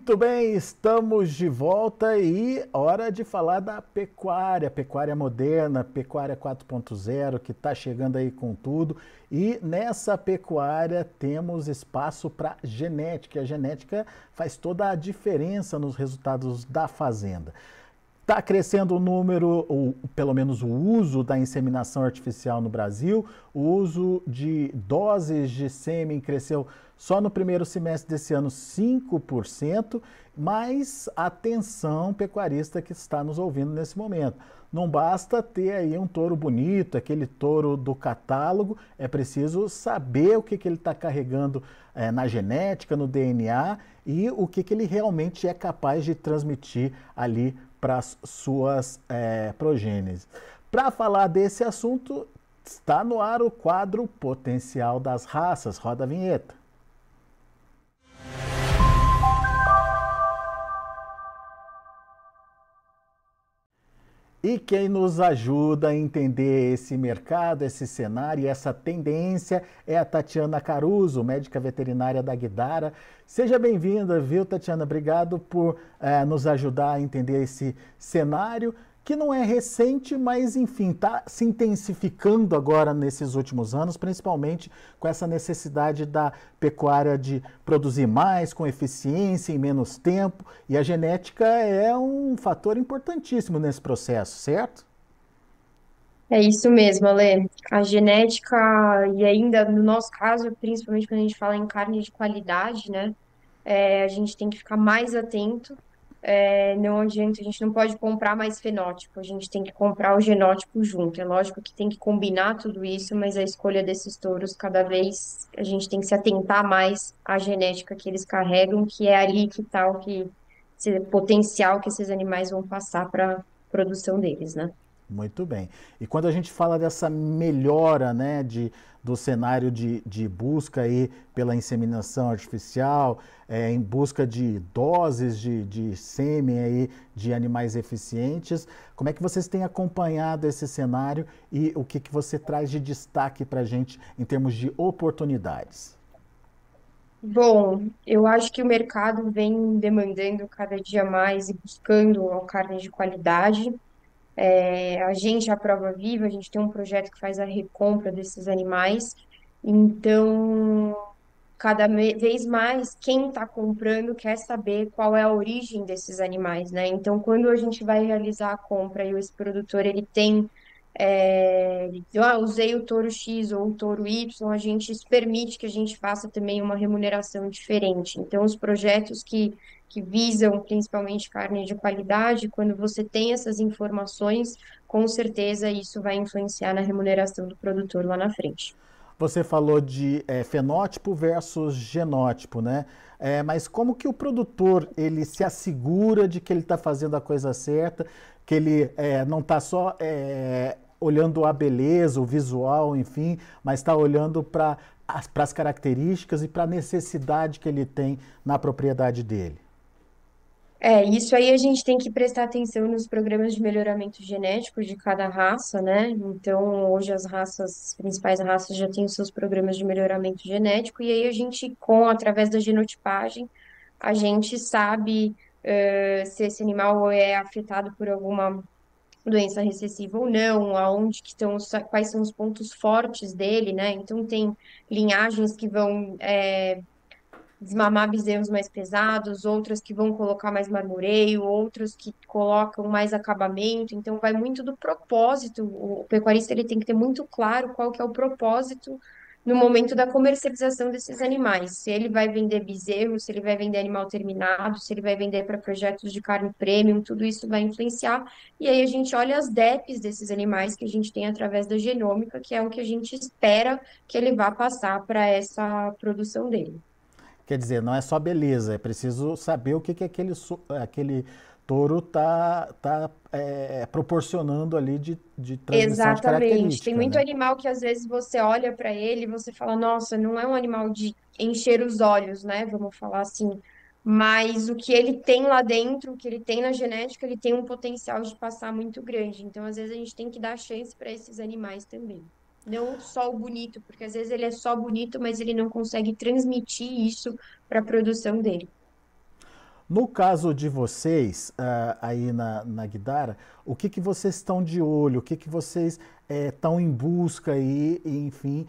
Muito bem, estamos de volta e hora de falar da pecuária moderna, pecuária 4.0, que está chegando aí com tudo. E nessa pecuária temos espaço para genética. A genética faz toda a diferença nos resultados da fazenda. Está crescendo o número, ou pelo menos o uso da inseminação artificial no Brasil. O uso de doses de sêmen cresceu só no primeiro semestre desse ano 5%, mas atenção pecuarista que está nos ouvindo nesse momento. Não basta ter aí um touro bonito, aquele touro do catálogo, é preciso saber o que ele está carregando na genética, no DNA e o que ele realmente é capaz de transmitir ali para as suas progênies. Para falar desse assunto, está no ar o quadro Potencial das Raças. Roda a vinheta. E quem nos ajuda a entender esse mercado, esse cenário e essa tendência é a Tatiana Caruso, médica veterinária da Guidara. Seja bem-vinda, viu, Tatiana? Obrigado por nos ajudar a entender esse cenário, que não é recente, mas, enfim, está se intensificando agora nesses últimos anos, principalmente com essa necessidade da pecuária de produzir mais, com eficiência, em menos tempo. E a genética é um fator importantíssimo nesse processo, certo? É isso mesmo, Ale. A genética, e ainda no nosso caso, principalmente quando a gente fala em carne de qualidade, né? A gente tem que ficar mais atento. Não adianta, a gente não pode comprar mais fenótipo, a gente tem que comprar o genótipo junto. É lógico que tem que combinar tudo isso, mas a escolha desses touros, cada vez a gente tem que se atentar mais à genética que eles carregam, que é ali que está esse potencial que esses animais vão passar para a produção deles, né? Muito bem. E quando a gente fala dessa melhora, né, do cenário de busca aí pela inseminação artificial, em busca de doses de sêmen aí de animais eficientes, como é que vocês têm acompanhado esse cenário e o que você traz de destaque para a gente em termos de oportunidades? Bom, eu acho que o mercado vem demandando cada dia mais e buscando a carne de qualidade. A gente, a Prova Viva, a gente tem um projeto que faz a recompra desses animais. Então, vez mais, quem está comprando quer saber qual é a origem desses animais, né? Então, quando a gente vai realizar a compra e esse produtor ele tem, usei o touro X ou o touro Y, a gente isso permite que a gente faça também uma remuneração diferente. Então, os projetos que visam principalmente carne de qualidade, quando você tem essas informações, com certeza isso vai influenciar na remuneração do produtor lá na frente. Você falou de fenótipo versus genótipo, né? Mas como que o produtor ele se assegura de que ele está fazendo a coisa certa, que ele não está só olhando a beleza, o visual, enfim, mas está olhando para as características e para a necessidade que ele tem na propriedade dele? Isso aí a gente tem que prestar atenção nos programas de melhoramento genético de cada raça, né? Então, hoje as principais raças já têm os seus programas de melhoramento genético, e aí a gente, através da genotipagem, a gente sabe se esse animal é afetado por alguma doença recessiva ou não, aonde que estão, quais são os pontos fortes dele, né? Então, tem linhagens que vão desmamar bezerros mais pesados, outras que vão colocar mais marmoreio, outras que colocam mais acabamento. Então, vai muito do propósito. O pecuarista ele tem que ter muito claro qual que é o propósito no momento da comercialização desses animais. Se ele vai vender bezerro, se ele vai vender animal terminado, se ele vai vender para projetos de carne premium, tudo isso vai influenciar. E aí a gente olha as DEPs desses animais que a gente tem através da genômica, que é o que a gente espera que ele vá passar para essa produção dele. Quer dizer, não é só beleza, é preciso saber o que aquele touro está proporcionando ali de transmissão de característica. Exatamente. Tem muito né? animal que às vezes você olha para ele e você fala, nossa, não é um animal de encher os olhos, né? Vamos falar assim. Mas o que ele tem lá dentro, o que ele tem na genética, ele tem um potencial de passar muito grande. Então, às vezes, a gente tem que dar chance para esses animais também. Não só o bonito, porque às vezes ele é só bonito, mas ele não consegue transmitir isso para a produção dele. No caso de vocês, aí na Guidara, o que que vocês estão de olho? O que que vocês estão em busca aí, enfim,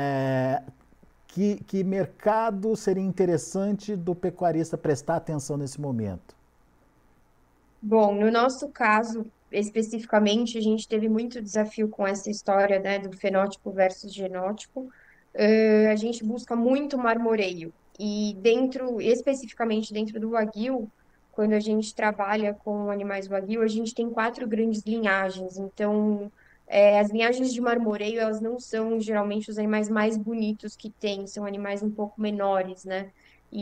que mercado seria interessante do pecuarista prestar atenção nesse momento? Bom, no nosso caso, especificamente, a gente teve muito desafio com essa história, né, do fenótipo versus genótipo. A gente busca muito marmoreio. E especificamente dentro do Wagyu, quando a gente trabalha com animais Wagyu, a gente tem 4 grandes linhagens. Então, as linhagens de marmoreio, elas não são geralmente os animais mais bonitos que tem, são animais um pouco menores, né?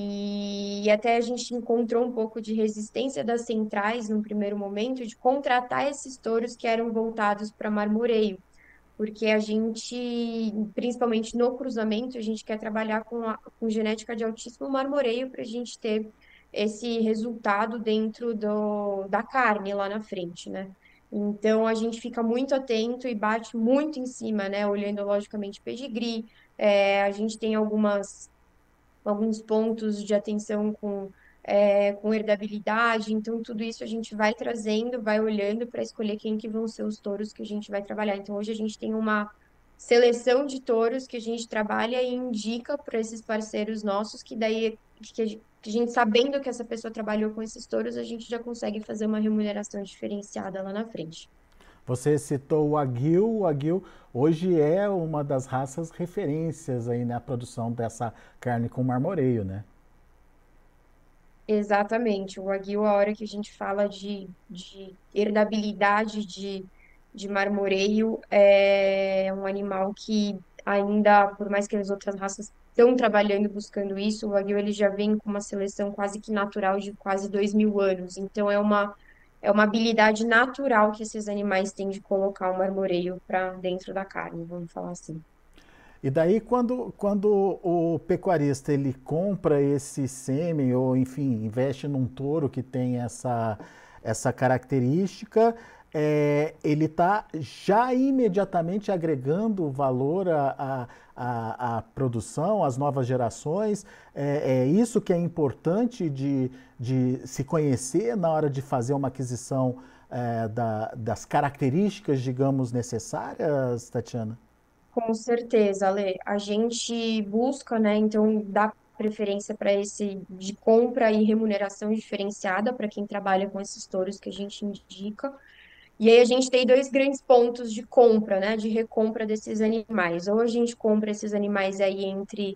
E até a gente encontrou um pouco de resistência das centrais no primeiro momento de contratar esses touros que eram voltados para marmoreio, porque a gente, principalmente no cruzamento, a gente quer trabalhar com genética de altíssimo marmoreio para a gente ter esse resultado dentro da carne lá na frente, né? Então a gente fica muito atento e bate muito em cima, né? Olhando logicamente pedigree, a gente tem alguns pontos de atenção com herdabilidade. Então, tudo isso a gente vai trazendo, vai olhando para escolher quem que vão ser os touros que a gente vai trabalhar. Então, hoje a gente tem uma seleção de touros que a gente trabalha e indica para esses parceiros nossos, que daí, que a gente sabendo que essa pessoa trabalhou com esses touros, a gente já consegue fazer uma remuneração diferenciada lá na frente. Você citou o Wagyu. O Wagyu hoje é uma das raças referências aí na produção dessa carne com marmoreio, né? Exatamente. O Wagyu, a hora que a gente fala de herdabilidade de marmoreio, é um animal que ainda, por mais que as outras raças estão trabalhando buscando isso, o Wagyu ele já vem com uma seleção quase que natural de quase 2.000 anos. Então é uma habilidade natural que esses animais têm de colocar o marmoreio para dentro da carne, vamos falar assim. E daí, quando o pecuarista ele compra esse sêmen, ou enfim, investe num touro que tem essa característica, ele está já imediatamente agregando valor à produção, às novas gerações. É isso que é importante de se conhecer na hora de fazer uma aquisição das características, digamos, necessárias, Tatiana? Com certeza, Ale. A gente busca, né, então, dar preferência para esse de compra e remuneração diferenciada para quem trabalha com esses touros que a gente indica. E aí a gente tem 2 grandes pontos de compra, né, de recompra desses animais. Ou a gente compra esses animais aí entre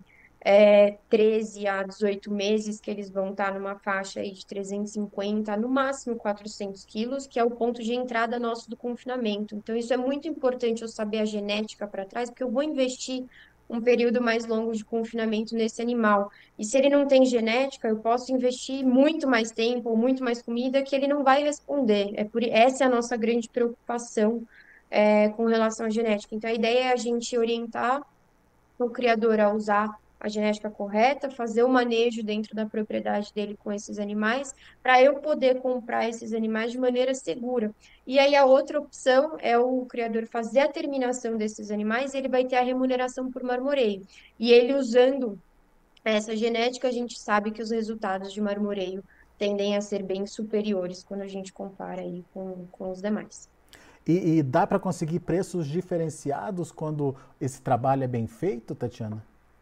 13 a 18 meses, que eles vão estar numa faixa aí de 350, no máximo 400 quilos, que é o ponto de entrada nosso do confinamento. Então isso é muito importante eu saber a genética para trás, porque eu vou investir um período mais longo de confinamento nesse animal. E se ele não tem genética, eu posso investir muito mais tempo ou muito mais comida que ele não vai responder. Essa é a nossa grande preocupação, com relação à genética. Então, a ideia é a gente orientar o criador a usar a genética correta, fazer o manejo dentro da propriedade dele com esses animais, para eu poder comprar esses animais de maneira segura. E aí a outra opção é o criador fazer a terminação desses animais, e ele vai ter a remuneração por marmoreio. E ele usando essa genética, a gente sabe que os resultados de marmoreio tendem a ser bem superiores quando a gente compara aí com os demais. E dá para conseguir preços diferenciados quando esse trabalho é bem feito, Tatiana?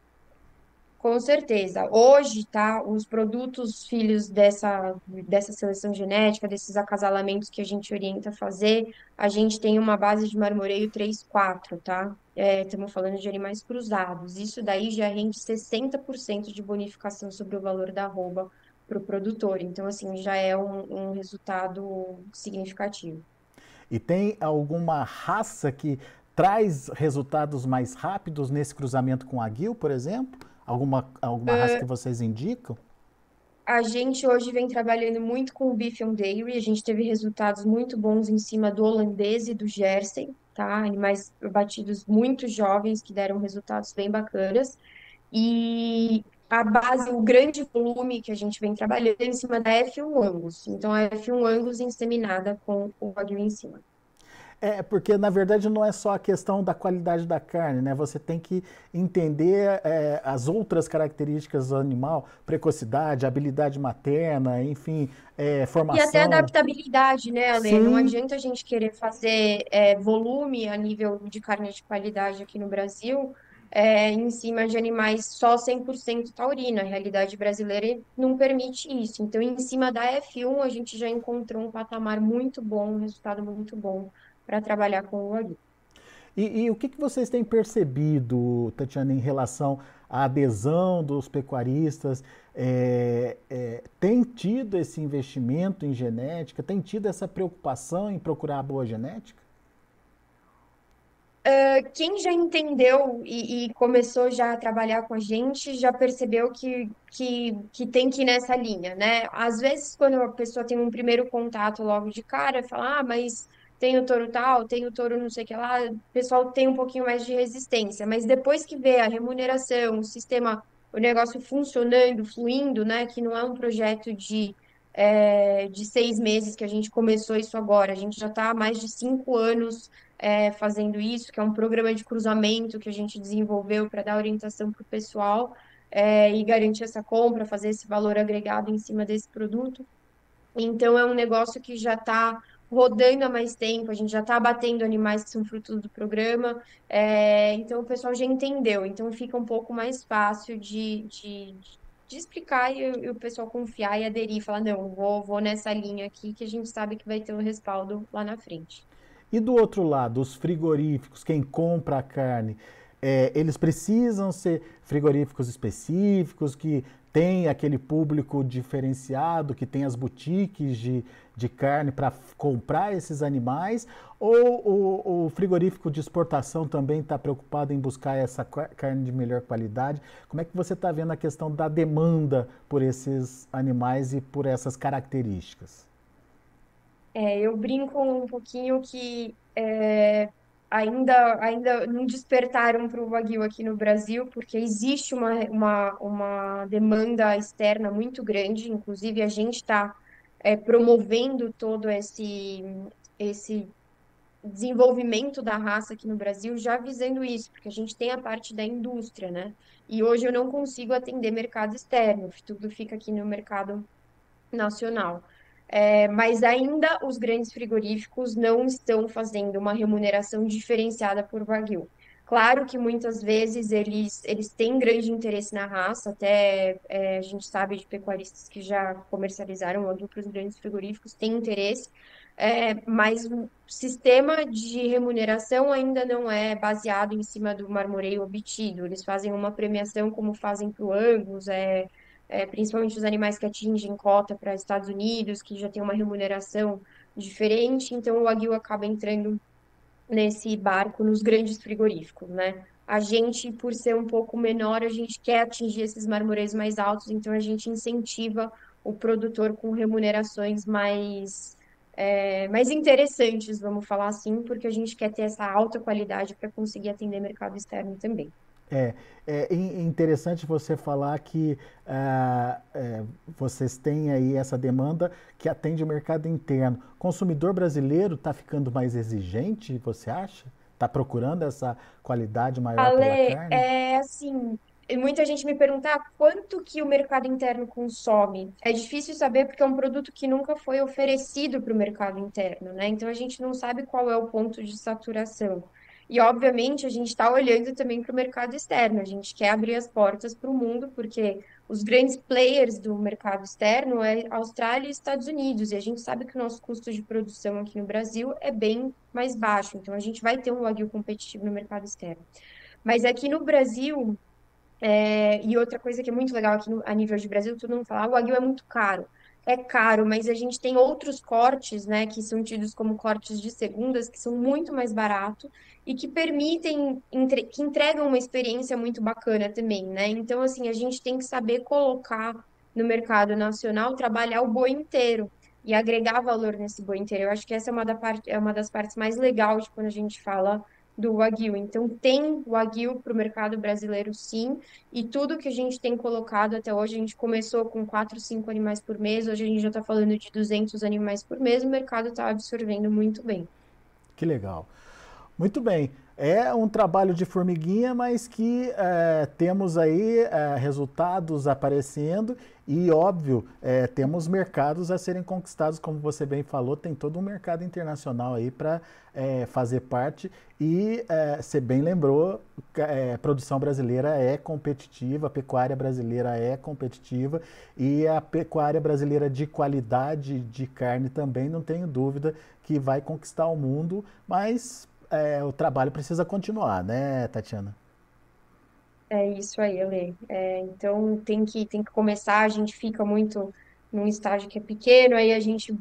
Com certeza. Hoje, tá, os produtos filhos dessa seleção genética, desses acasalamentos que a gente orienta a fazer, a gente tem uma base de marmoreio 3-4, tá? Estamos falando de animais cruzados. Isso daí já rende 60% de bonificação sobre o valor da arroba para o produtor. Então, assim, já é um resultado significativo. E tem alguma raça que traz resultados mais rápidos nesse cruzamento com a Wagyu, por exemplo? Alguma raça que vocês indicam? A gente hoje vem trabalhando muito com o Beef on Dairy, a gente teve resultados muito bons em cima do holandês e do Jersey, tá? Animais abatidos muito jovens que deram resultados bem bacanas. E a base, o grande volume que a gente vem trabalhando é em cima da F1 Angus. Então, a F1 Angus inseminada com o Wagyu em cima. Porque na verdade não é só a questão da qualidade da carne, né? Você tem que entender as outras características do animal, precocidade, habilidade materna, enfim, E até formação. adaptabilidade, né, Ale? Não Sim, adianta a gente querer fazer volume a nível de carne de qualidade aqui no Brasil, em cima de animais só 100% taurino. A realidade brasileira não permite isso. Então, em cima da F1, a gente já encontrou um patamar muito bom, um resultado muito bom para trabalhar com o Wagyu. e o que que vocês têm percebido, Tatiana, em relação à adesão dos pecuaristas? Tem tido esse investimento em genética? Tem tido essa preocupação em procurar a boa genética? Quem já entendeu e começou já a trabalhar com a gente já percebeu que tem que ir nessa linha, né? Às vezes, quando a pessoa tem um primeiro contato logo de cara, fala, mas tem o touro tal, tem o touro não sei o que lá, o pessoal tem um pouquinho mais de resistência, mas depois que vê a remuneração, o sistema, o negócio funcionando, fluindo, né? Que não é um projeto de 6 meses que a gente começou isso agora, a gente já está há mais de 5 anos fazendo isso, que é um programa de cruzamento que a gente desenvolveu para dar orientação para o pessoal e garantir essa compra, fazer esse valor agregado em cima desse produto. Então, é um negócio que já está rodando há mais tempo, a gente já está abatendo animais que são frutos do programa, então o pessoal já entendeu, então fica um pouco mais fácil de explicar e o pessoal confiar e aderir, falar, não, vou nessa linha aqui que a gente sabe que vai ter um respaldo lá na frente. E do outro lado, os frigoríficos, quem compra a carne, eles precisam ser frigoríficos específicos, que tem aquele público diferenciado, que tem as boutiques de carne para comprar esses animais, ou o frigorífico de exportação também está preocupado em buscar essa carne de melhor qualidade? Como é que você está vendo a questão da demanda por esses animais e por essas características? Eu brinco um pouquinho que ainda não despertaram para o Wagyu aqui no Brasil, porque existe uma demanda externa muito grande, inclusive a gente está promovendo todo esse desenvolvimento da raça aqui no Brasil, já visando isso, porque a gente tem a parte da indústria, né? E hoje eu não consigo atender mercado externo, tudo fica aqui no mercado nacional. Mas ainda os grandes frigoríficos não estão fazendo uma remuneração diferenciada por Wagyu. Claro que muitas vezes eles têm grande interesse na raça, até a gente sabe de pecuaristas que já comercializaram Wagyu para os grandes frigoríficos, têm interesse, mas o sistema de remuneração ainda não é baseado em cima do marmoreio obtido. Eles fazem uma premiação como fazem para o Angus, principalmente os animais que atingem cota para Estados Unidos, que já tem uma remuneração diferente, então o Wagyu acaba entrando nesse barco nos grandes frigoríficos, né? A gente, por ser um pouco menor, a gente quer atingir esses marmoreios mais altos, então a gente incentiva o produtor com remunerações mais interessantes, vamos falar assim, porque a gente quer ter essa alta qualidade para conseguir atender mercado externo também. É interessante você falar que vocês têm aí essa demanda que atende o mercado interno. O consumidor brasileiro está ficando mais exigente, você acha? Está procurando essa qualidade maior pela Ale, carne? assim, muita gente me pergunta quanto que o mercado interno consome. É difícil saber porque é um produto que nunca foi oferecido para o mercado interno, né? Então a gente não sabe qual é o ponto de saturação. E obviamente a gente está olhando também para o mercado externo. A gente quer abrir as portas para o mundo porque os grandes players do mercado externo é Austrália e Estados Unidos. E a gente sabe que o nosso custo de produção aqui no Brasil é bem mais baixo. Então a gente vai ter um Wagyu competitivo no mercado externo. Mas aqui no Brasil, e outra coisa que é muito legal aqui a nível de Brasil, todo mundo fala, o Wagyu é muito caro. É caro, mas a gente tem outros cortes, né, que são tidos como cortes de segundas, que são muito mais baratos e que permitem, que entregam uma experiência muito bacana também, né? Então, assim, a gente tem que saber colocar no mercado nacional, trabalhar o boi inteiro e agregar valor nesse boi inteiro. Eu acho que essa é uma das partes mais legais de quando a gente fala do Wagyu. Então, tem Wagyu para o mercado brasileiro, sim, e tudo que a gente tem colocado até hoje, a gente começou com 4, 5 animais por mês, hoje a gente já está falando de 200 animais por mês, o mercado está absorvendo muito bem. Que legal. Muito bem. É um trabalho de formiguinha, mas que temos aí resultados aparecendo e, óbvio, temos mercados a serem conquistados, como você bem falou, tem todo um mercado internacional aí para fazer parte e, você bem lembrou, a produção brasileira é competitiva, a pecuária brasileira é competitiva e a pecuária brasileira de qualidade de carne também, não tenho dúvida que vai conquistar o mundo, mas o trabalho precisa continuar, né, Tatiana? É isso aí, Ale. Então tem que começar, a gente fica muito num estágio que é pequeno, aí a gente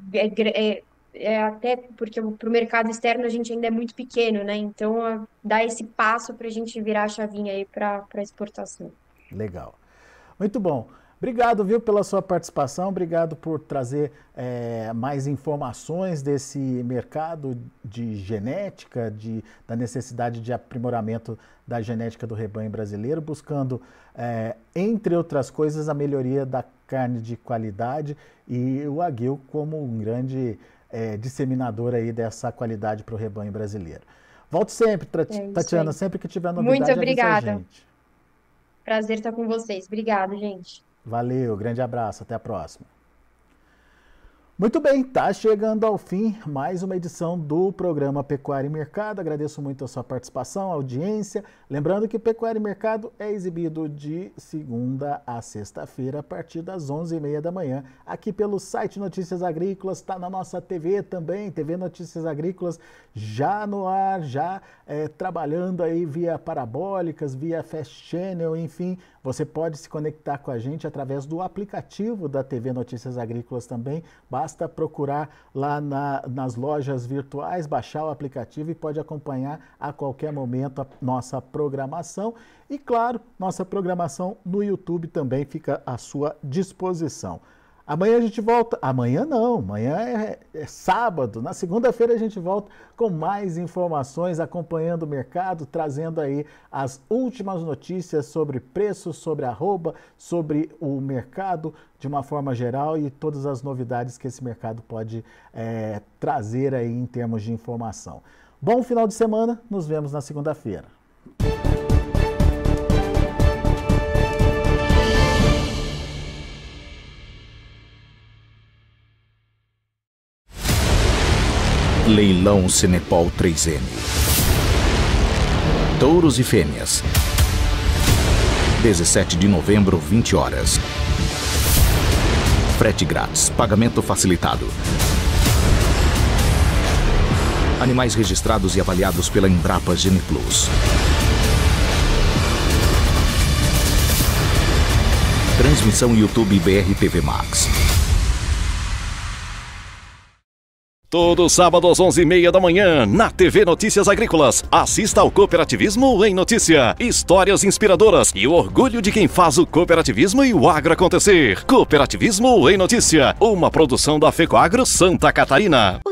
até porque para o mercado externo a gente ainda é muito pequeno, né? Então dá esse passo para a gente virar a chavinha aí para exportação. Legal. Muito bom. Obrigado, viu, pela sua participação, obrigado por trazer mais informações desse mercado de genética, da necessidade de aprimoramento da genética do rebanho brasileiro, buscando, entre outras coisas, a melhoria da carne de qualidade e o Wagyu como um grande disseminador aí dessa qualidade para o rebanho brasileiro. Volte sempre, Tatiana, sempre que tiver novidade, muito obrigada. avisa a gente. Prazer estar com vocês. Obrigada, gente. Valeu, grande abraço, até a próxima. Muito bem, tá chegando ao fim mais uma edição do programa Pecuária e Mercado. Agradeço muito a sua participação, a audiência. Lembrando que Pecuária e Mercado é exibido de segunda a sexta-feira, a partir das 11h30 da manhã, aqui pelo site Notícias Agrícolas, está na nossa TV também, TV Notícias Agrícolas, já no ar, já trabalhando aí via parabólicas, via Fast Channel, enfim, você pode se conectar com a gente através do aplicativo da TV Notícias Agrícolas também, basta procurar lá nas lojas virtuais, baixar o aplicativo e pode acompanhar a qualquer momento a nossa programação. E claro, nossa programação no YouTube também fica à sua disposição. Amanhã a gente volta, amanhã não, amanhã é sábado, na segunda-feira a gente volta com mais informações, acompanhando o mercado, trazendo aí as últimas notícias sobre preços, sobre arroba, sobre o mercado de uma forma geral e todas as novidades que esse mercado pode trazer aí em termos de informação. Bom final de semana, nos vemos na segunda-feira. Leilão Cenepol 3M. Touros e fêmeas. 17 de novembro, 20 horas. Frete grátis, pagamento facilitado. Animais registrados e avaliados pela Embrapa Geneplus. Transmissão YouTube BR TV Max. Todo sábado às 11h30 da manhã, na TV Notícias Agrícolas. Assista ao Cooperativismo em Notícia. Histórias inspiradoras e o orgulho de quem faz o cooperativismo e o agro acontecer. Cooperativismo em Notícia, uma produção da FECOAGRO Santa Catarina.